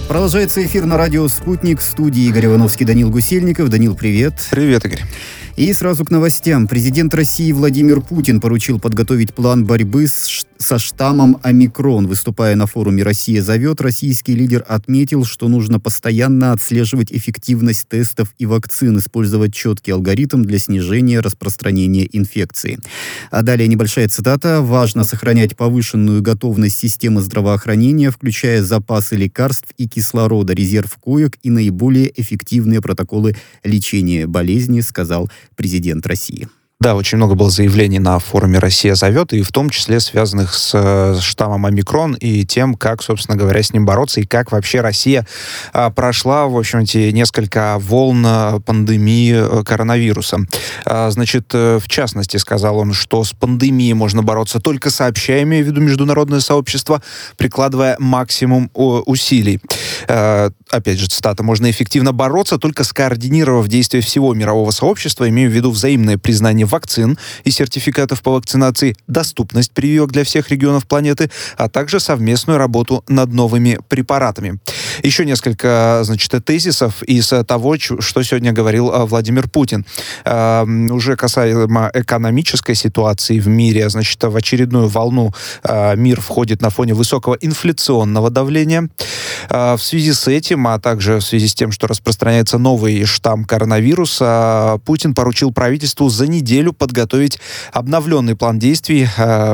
Продолжается эфир на радио «Спутник». В студии Игорь Ивановский, Данил Гусельников. Данил, привет. Привет, Игорь. И сразу к новостям. Президент России Владимир Путин поручил подготовить план борьбы со штаммом омикрон. Выступая на форуме «Россия зовет», российский лидер отметил, что нужно постоянно отслеживать эффективность тестов и вакцин, использовать четкий алгоритм для снижения распространения инфекции. А далее небольшая цитата. «Важно сохранять повышенную готовность системы здравоохранения, включая запасы лекарств и кислорода, резерв коек и наиболее эффективные протоколы лечения болезни», сказал президент России. Да, очень много было заявлений на форуме «Россия зовет», и в том числе связанных с штаммом омикрон и тем, как, собственно говоря, с ним бороться, и как вообще Россия прошла, в общем-то, несколько волн пандемии коронавируса. Значит, в частности, сказал он, что с пандемией можно бороться только сообща, имея в виду международное сообщество, прикладывая максимум усилий. Опять же, цитата: «Можно эффективно бороться, только скоординировав действия всего мирового сообщества, имея в виду взаимное признание вакцин и сертификатов по вакцинации, доступность прививок для всех регионов планеты, а также совместную работу над новыми препаратами». Еще несколько, значит, тезисов из того, что сегодня говорил Владимир Путин. Уже касаемо экономической ситуации в мире, значит, в очередную волну мир входит на фоне высокого инфляционного давления. В связи с этим, а также в связи с тем, что распространяется новый штамм коронавируса, Путин поручил правительству за неделю подготовить обновленный план действий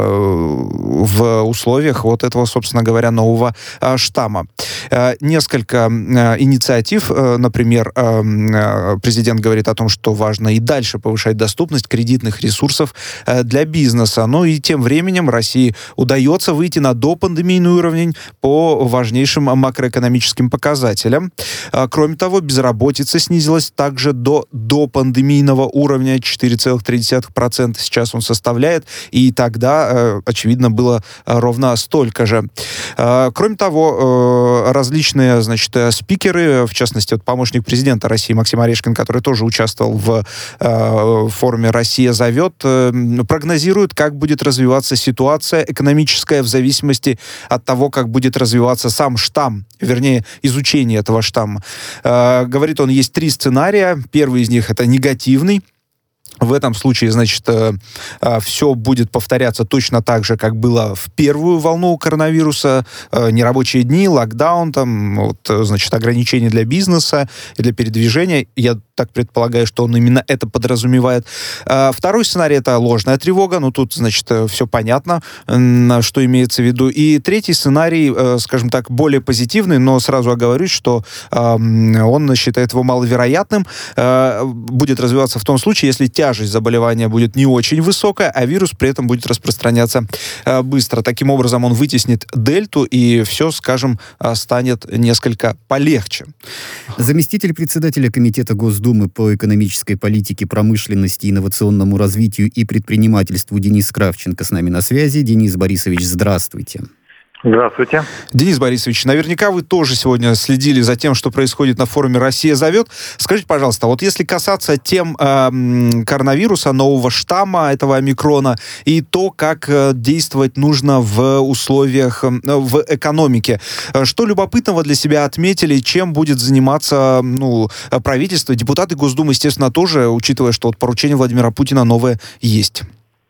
в условиях вот этого, собственно говоря, нового штамма. Несколько инициатив, например, президент говорит о том, что важно и дальше повышать доступность кредитных ресурсов для бизнеса. Но и тем временем России удается выйти на допандемийный уровень по важнейшим макроэкономическим показателям. Кроме того, безработица снизилась также до допандемийного уровня 4,3%. Сейчас он составляет, и тогда, очевидно, было ровно столько же. Кроме того, различные, значит, спикеры, в частности, вот помощник президента России Максим Орешкин, который тоже участвовал в форуме «Россия зовет», прогнозируют, как будет развиваться ситуация экономическая в зависимости от того, как будет развиваться сам штамм, вернее, изучение этого штамма. Говорит он, есть 3 сценария. Первый из них — это негативный. В этом случае, значит, все будет повторяться точно так же, как было в первую волну коронавируса. Нерабочие дни, локдаун, там, вот, значит, ограничения для бизнеса и для передвижения. Я так предполагаю, что он именно это подразумевает. Второй сценарий — это ложная тревога. Ну, тут, значит, все понятно, что имеется в виду. И третий сценарий, скажем так, более позитивный, но сразу оговорюсь, что он считает его маловероятным. Будет развиваться в том случае, если тяжесть заболевания будет не очень высокая, а вирус при этом будет распространяться быстро. Таким образом, он вытеснит дельту, и все, скажем, станет несколько полегче. Заместитель председателя Комитета Госдумы по экономической политике, промышленности, инновационному развитию и предпринимательству Денис Кравченко с нами на связи. Денис Борисович, здравствуйте. Здравствуйте. Денис Борисович, наверняка вы тоже сегодня следили за тем, что происходит на форуме «Россия зовет». Скажите, пожалуйста, вот если касаться тем коронавируса, нового штамма, этого омикрона, и то, как действовать нужно в условиях, в экономике, что любопытного для себя отметили, чем будет заниматься правительство, депутаты Госдумы, естественно, тоже, учитывая, что вот поручение Владимира Путина новое есть?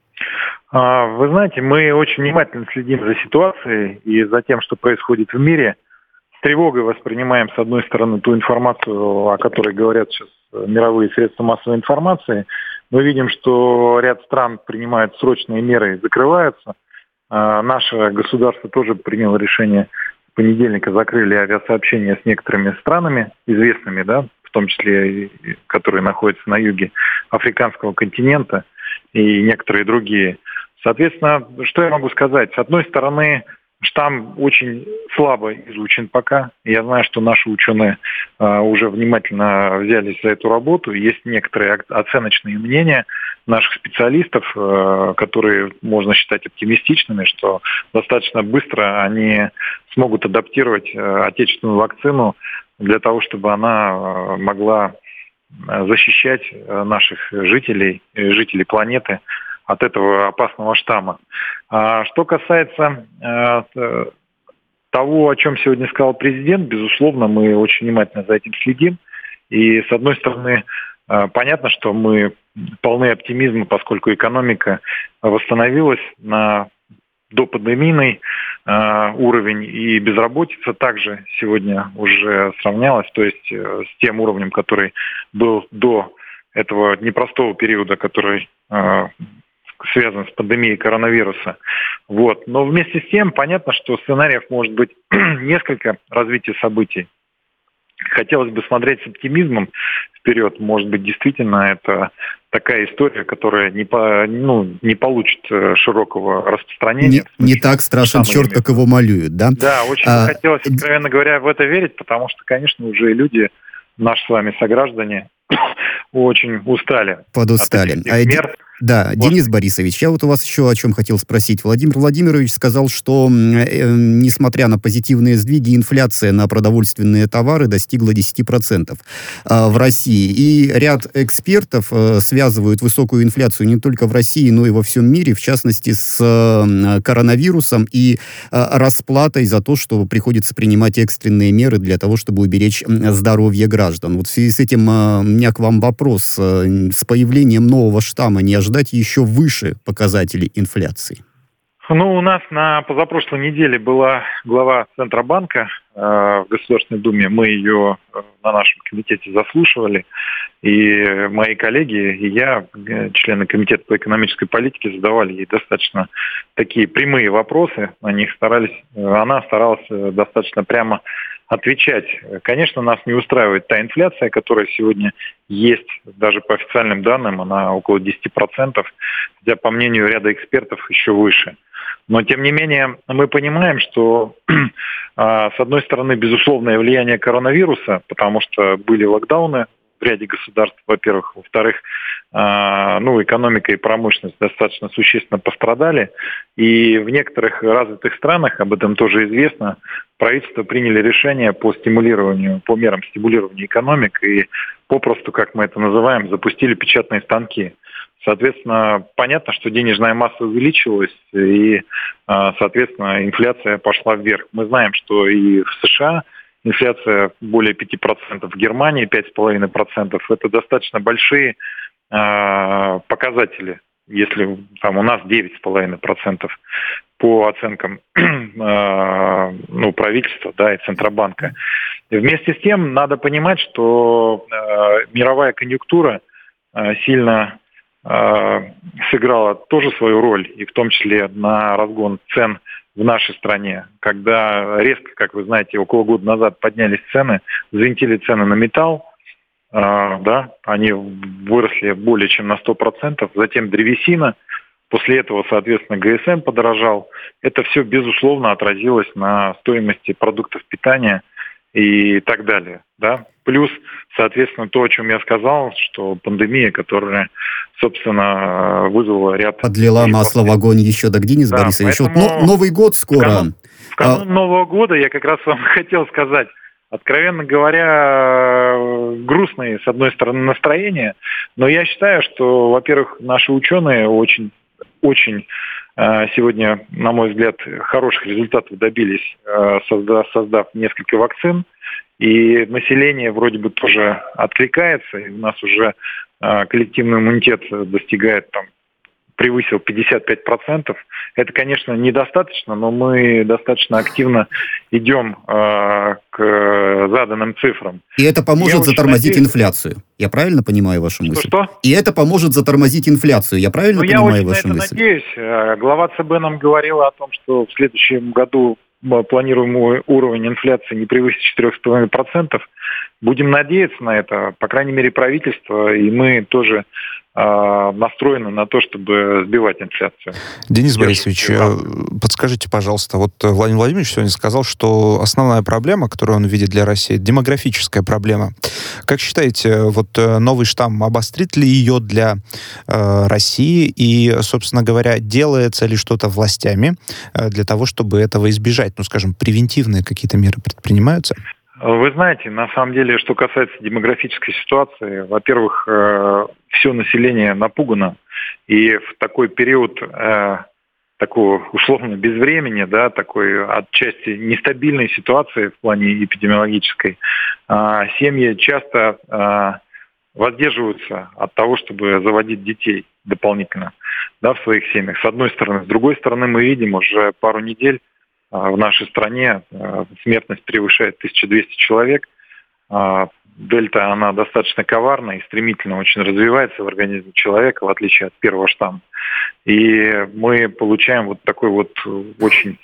Вы знаете, мы очень внимательно следим за ситуацией и за тем, что происходит в мире. С тревогой воспринимаем, с одной стороны, ту информацию, о которой говорят сейчас мировые средства массовой информации. Мы видим, что ряд стран принимают срочные меры и закрываются. Наше государство тоже приняло решение. С понедельника закрыли авиасообщения с некоторыми странами, известными, да, в том числе, которые находятся на юге африканского континента, и некоторые другие. Соответственно, что я могу сказать? С одной стороны, штамм очень слабо изучен пока. Я знаю, что наши ученые уже внимательно взялись за эту работу. Есть некоторые оценочные мнения наших специалистов, которые можно считать оптимистичными, что достаточно быстро они смогут адаптировать отечественную вакцину для того, чтобы она могла защищать наших жителей планеты от этого опасного штамма. Что касается того, о чем сегодня сказал президент, безусловно, мы очень внимательно за этим следим. И, с одной стороны, понятно, что мы полны оптимизма, поскольку экономика восстановилась на допандемийный уровень, и безработица также сегодня уже сравнялась, то есть с тем уровнем, который был до этого непростого периода, который связан с пандемией коронавируса. Вот. Но вместе с тем понятно, что сценариев может быть несколько развития событий. Хотелось бы смотреть с оптимизмом вперед. Может быть, действительно, это такая история, которая не получит широкого распространения. Не так страшен черт, как его малюют, да? Да, очень хотелось, откровенно говоря, в это верить, потому что, конечно, уже люди, наши с вами сограждане, очень устали. Подустали. От этих мер. Да, вот. Денис Борисович, я вот у вас еще о чем хотел спросить. Владимир Владимирович сказал, что несмотря на позитивные сдвиги, инфляция на продовольственные товары достигла 10% в России. И ряд экспертов связывают высокую инфляцию не только в России, но и во всем мире, в частности, с коронавирусом и расплатой за то, что приходится принимать экстренные меры для того, чтобы уберечь здоровье граждан. Вот в связи с этим у меня к вам вопрос. С появлением нового штамма не ожидать еще выше показателей инфляции? Ну, у нас на позапрошлой неделе была глава Центробанка в Государственной Думе. Мы ее на нашем комитете заслушивали. И мои коллеги, и я, члены Комитета по экономической политике, задавали ей достаточно такие прямые вопросы. Она старалась достаточно прямо отвечать. Конечно, нас не устраивает та инфляция, которая сегодня есть, даже по официальным данным, она около 10%, хотя, по мнению ряда экспертов, еще выше. Но, тем не менее, мы понимаем, что, с одной стороны, безусловное влияние коронавируса, потому что были локдауны в ряде государств, во-первых. Во-вторых, экономика и промышленность достаточно существенно пострадали. И в некоторых развитых странах, об этом тоже известно, правительства приняли решение по мерам стимулирования экономик и попросту, как мы это называем, запустили печатные станки. Соответственно, понятно, что денежная масса увеличилась, и, соответственно, инфляция пошла вверх. Мы знаем, что и в США инфляция более 5%, в Германии 5,5%. Это достаточно большие показатели, если там у нас 9,5% по оценкам правительства, да, и Центробанка. И вместе с тем надо понимать, что мировая конъюнктура сильно сыграла тоже свою роль, и в том числе на разгон цен в нашей стране, когда резко, как вы знаете, около года назад поднялись цены, взвинтили цены на металл, они выросли более чем на 100%, затем древесина, после этого, соответственно, ГСМ подорожал. Это все, безусловно, отразилось на стоимости продуктов питания и так далее, да. Плюс, соответственно, то, о чем я сказал, что пандемия, которая, собственно, вызвала ряд... Подлила масло в огонь еще, так, Денис Борисович. Поэтому... Вот Новый год скоро. В канун Нового года я как раз вам хотел сказать, откровенно говоря, грустные, с одной стороны, настроения, но я считаю, что, во-первых, наши ученые очень сегодня, на мой взгляд, хороших результатов добились, создав несколько вакцин. И население вроде бы тоже откликается, и у нас уже коллективный иммунитет превысил 55%. Это, конечно, недостаточно, но мы достаточно активно идем к заданным цифрам. И это поможет затормозить инфляцию. Я правильно понимаю вашу мысль? Что? И это поможет затормозить инфляцию. Я правильно понимаю вашу мысль? Я очень на это надеюсь. Глава ЦБ нам говорила о том, что в следующем году планируемый уровень инфляции не превысит 4,5%. Будем надеяться на это, по крайней мере, правительство, и мы тоже настроены на то, чтобы сбивать инфляцию. Денис Борисович, подскажите, пожалуйста, вот Владимир Владимирович сегодня сказал, что основная проблема, которую он видит для России, демографическая проблема. Как считаете, вот новый штамм обострит ли ее для России и, собственно говоря, делается ли что-то властями для того, чтобы этого избежать? Ну, скажем, превентивные какие-то меры предпринимаются? Вы знаете, на самом деле, что касается демографической ситуации, во-первых, все население напугано, и в такой период такого условно безвремени, да, такой отчасти нестабильной ситуации в плане эпидемиологической, семьи часто воздерживаются от того, чтобы заводить детей дополнительно, да, в своих семьях, с одной стороны. С другой стороны, мы видим уже пару недель в нашей стране смертность превышает 1200 человек. Дельта, она достаточно коварна и стремительно очень развивается в организме человека, в отличие от первого штамма. И мы получаем вот такой вот очень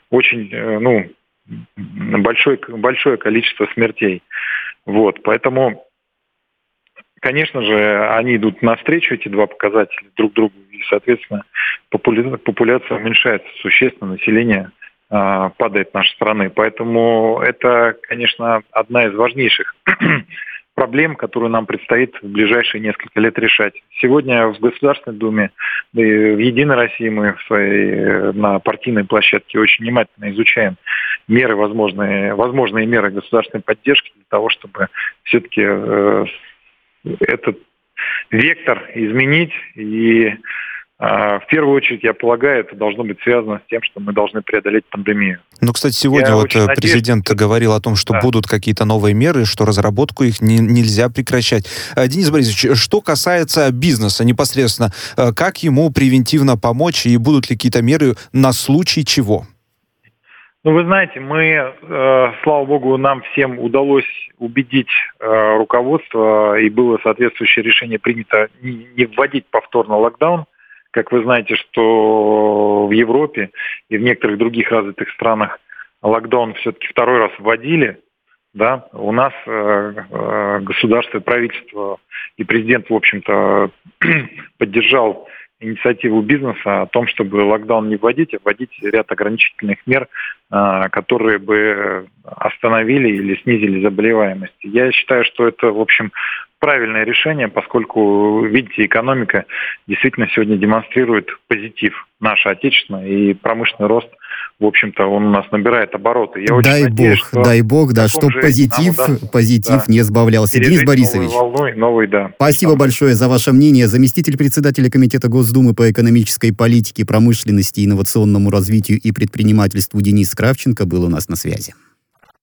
большое количество смертей. Вот, поэтому, конечно же, они идут навстречу, эти два показателя, друг другу, и, соответственно, популяция уменьшается существенно, население падает нашей страны. Поэтому это, конечно, одна из важнейших проблем, которую нам предстоит в ближайшие несколько лет решать. Сегодня в Государственной Думе, да и в «Единой России» мы на партийной площадке очень внимательно изучаем меры, возможные меры государственной поддержки для того, чтобы все-таки этот вектор изменить. И в первую очередь, я полагаю, это должно быть связано с тем, что мы должны преодолеть пандемию. Ну, кстати, сегодня президент говорил о том, что будут какие-то новые меры, что разработку их нельзя прекращать. Денис Борисович, что касается бизнеса непосредственно, как ему превентивно помочь и будут ли какие-то меры на случай чего? Ну, вы знаете, слава богу, нам всем удалось убедить руководство, и было соответствующее решение принято не вводить повторно локдаун. Как вы знаете, что в Европе и в некоторых других развитых странах локдаун все-таки второй раз вводили. Да? У нас государство, правительство и президент, в общем-то, поддержал инициативу бизнеса о том, чтобы локдаун не вводить, а вводить ряд ограничительных мер, которые бы остановили или снизили заболеваемость. Я считаю, что это, в общем, правильное решение, поскольку, видите, экономика действительно сегодня демонстрирует позитив, наша отечественная, и промышленный рост, в общем-то, он у нас набирает обороты. Я дай бог, да, чтобы позитив не сбавлялся. Денис Борисович, спасибо большое за ваше мнение. Заместитель председателя Комитета Госдумы по экономической политике, промышленности, инновационному развитию и предпринимательству Денис Кравченко был у нас на связи.